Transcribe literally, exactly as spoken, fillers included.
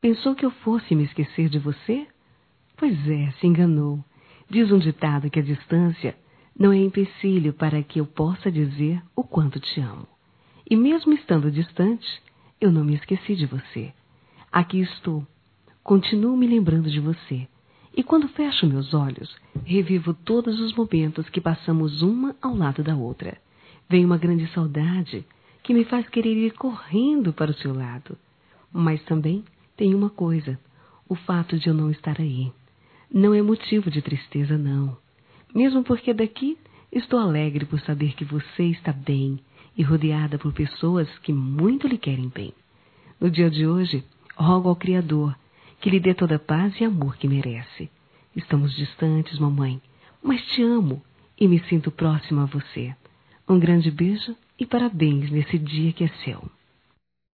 Pensou que eu fosse me esquecer de você? Pois é, se enganou. Diz um ditado que a distância não é empecilho para que eu possa dizer o quanto te amo. E mesmo estando distante, eu não me esqueci de você. Aqui estou. Continuo me lembrando de você. E quando fecho meus olhos, revivo todos os momentos que passamos uma ao lado da outra. Vem uma grande saudade que me faz querer ir correndo para o seu lado. Mas também tem uma coisa, o fato de eu não estar aí. Não é motivo de tristeza, não. Mesmo porque daqui estou alegre por saber que você está bem e rodeada por pessoas que muito lhe querem bem. No dia de hoje, rogo ao Criador que lhe dê toda a paz e amor que merece. Estamos distantes, mamãe, mas te amo e me sinto próxima a você. Um grande beijo e parabéns nesse dia que é seu.